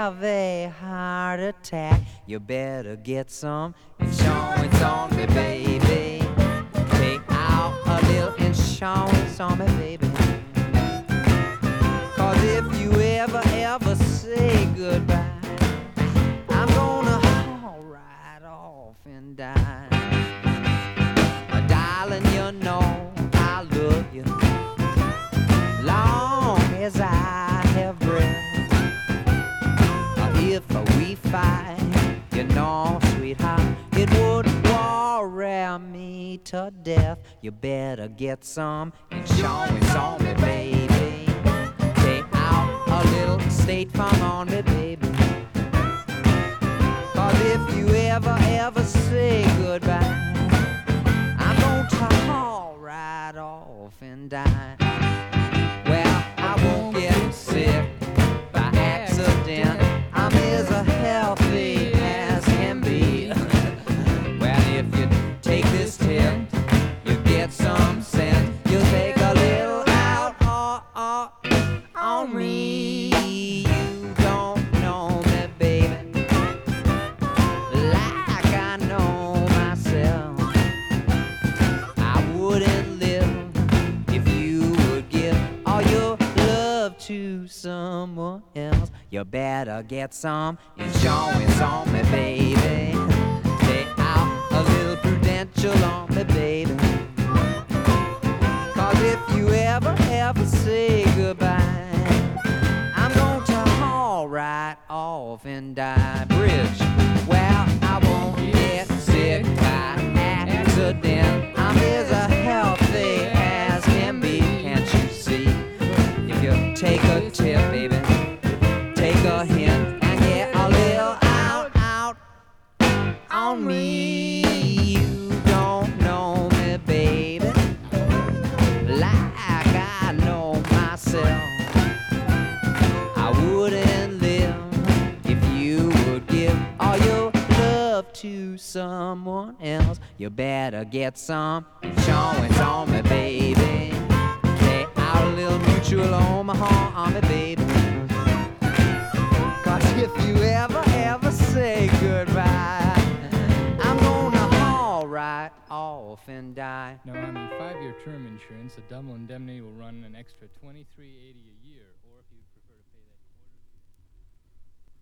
have a heart attack, you better get some insurance on me, baby. Take out a little insurance on me, baby. 'Cause if you ever say goodbye, I'm gonna haul right off and die. Darling, you know I love you long as I have breath. If we fight, you know, sweetheart, it would worry me to death. You better get some insurance on me, baby. Take out a little State Farm on me, baby. 'Cause if you ever say goodbye, I'm gonna haul right off and die. Well, I won't get sick by accident. I'm as healthy as can be. Well, if you take this tip, you get some sense. You'll take a little out on me. You don't know me, baby, like I know myself. I wouldn't live if you would give all your love to someone else. You better get some insurance on me, baby. Take out a little Prudential on me, baby. 'Cause if you ever say goodbye, I'm going to haul right off and die. Bridge. Well, I won't get sick by accident. I'm as healthy as can be, can't you see? If you take a tip, baby, take a hint and get a little out on me. You don't know me, baby, like I know myself. I wouldn't live if you would give all your love to someone else. You better get some insurance on me, baby. Take out a little Mutual Omaha on me, baby. 'Cause if you ever say goodbye, I'm gonna haul right off and die. Now, on the 5-year term insurance, a double indemnity will run an extra $23.80 a year, or if you